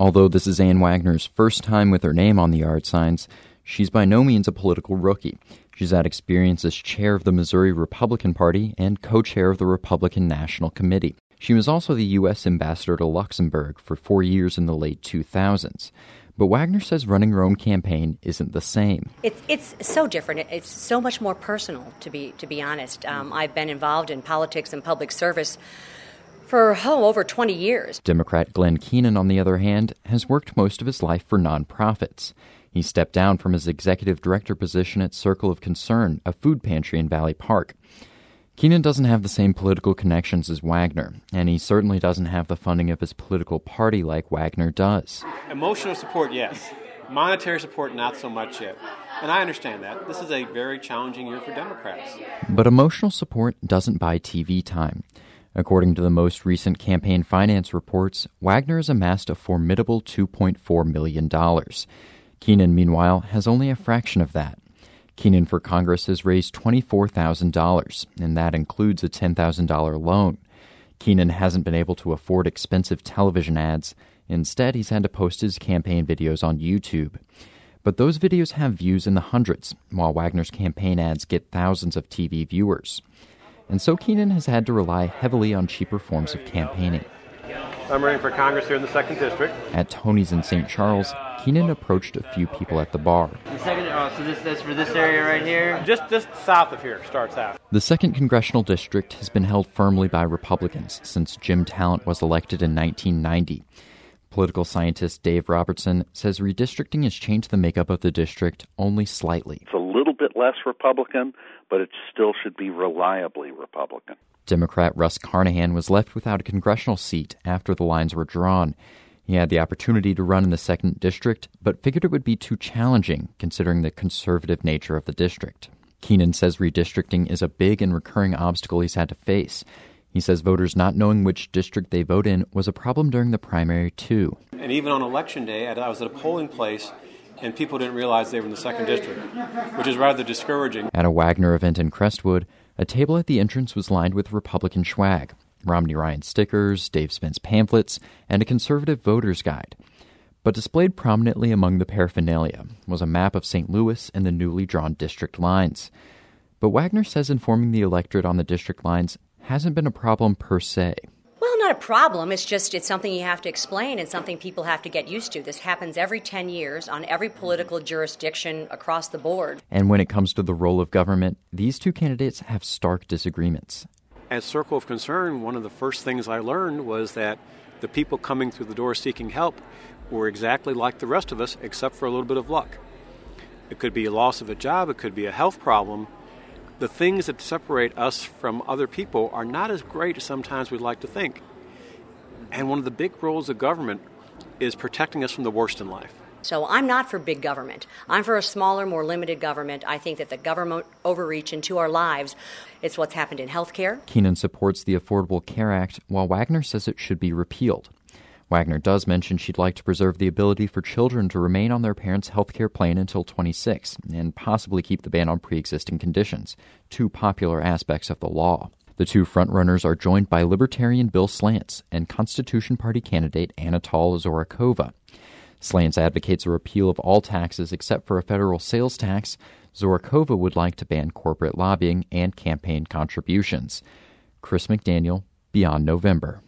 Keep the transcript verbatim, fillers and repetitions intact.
Although this is Ann Wagner's first time with her name on the yard signs, she's by no means a political rookie. She's had experience as chair of the Missouri Republican Party and co-chair of the Republican National Committee. She was also the U S ambassador to Luxembourg for four years in the late two thousands. But Wagner says running her own campaign isn't the same. It's it's so different. It's so much more personal, to be to be honest. Um, I've been involved in politics and public service for, oh, over twenty years. Democrat Glenn Keenan, on the other hand, has worked most of his life for nonprofits. He stepped down from his executive director position at Circle of Concern, a food pantry in Valley Park. Keenan doesn't have the same political connections as Wagner, and he certainly doesn't have the funding of his political party like Wagner does. Emotional support, yes. Monetary support, not so much yet. And I understand that. This is a very challenging year for Democrats. But emotional support doesn't buy T V time. According to the most recent campaign finance reports, Wagner has amassed a formidable two point four million dollars. Keenan, meanwhile, has only a fraction of that. Keenan for Congress has raised twenty-four thousand dollars, and that includes a ten thousand dollars loan. Keenan hasn't been able to afford expensive television ads. Instead, he's had to post his campaign videos on YouTube. But those videos have views in the hundreds, while Wagner's campaign ads get thousands of T V viewers. And so Keenan has had to rely heavily on cheaper forms of campaigning. I'm running for Congress here in the second District. At Tony's in Saint Charles, Keenan approached a few people at the bar. The second, oh, so this, that's for this area right here? Just, just south of here, starts out. The second Congressional District has been held firmly by Republicans since Jim Talent was elected in nineteen ninety. Political scientist Dave Robertson says redistricting has changed the makeup of the district only slightly. It's a little bit less Republican, but it still should be reliably Republican. Democrat Russ Carnahan was left without a congressional seat after the lines were drawn. He had the opportunity to run in the second district, but figured it would be too challenging considering the conservative nature of the district. Keenan says redistricting is a big and recurring obstacle he's had to face. He says voters not knowing which district they vote in was a problem during the primary, too. And even on Election Day, I was at a polling place, and people didn't realize they were in the second district, which is rather discouraging. At a Wagner event in Crestwood, a table at the entrance was lined with Republican swag, Romney Ryan stickers, Dave Spence pamphlets, and a conservative voter's guide. But displayed prominently among the paraphernalia was a map of Saint Louis and the newly drawn district lines. But Wagner says informing the electorate on the district lines hasn't been a problem per se. Well, not a problem. It's just it's something you have to explain and something people have to get used to. This happens every ten years on every political jurisdiction across the board. And when it comes to the role of government, these two candidates have stark disagreements. At Circle of Concern, one of the first things I learned was that the people coming through the door seeking help were exactly like the rest of us, except for a little bit of luck. It could be a loss of a job, it could be a health problem. The things that separate us from other people are not as great as sometimes we'd like to think. And one of the big roles of government is protecting us from the worst in life. So I'm not for big government. I'm for a smaller, more limited government. I think that the government overreach into our lives, it's what's happened in health care. Keenan supports the Affordable Care Act, while Wagner says it should be repealed. Wagner does mention she'd like to preserve the ability for children to remain on their parents' health care plan until twenty-six, and possibly keep the ban on pre-existing conditions, two popular aspects of the law. The two frontrunners are joined by Libertarian Bill Slants and Constitution Party candidate Anatol Zorakova. Slants advocates a repeal of all taxes except for a federal sales tax. Zorakova would like to ban corporate lobbying and campaign contributions. Chris McDaniel, Beyond November.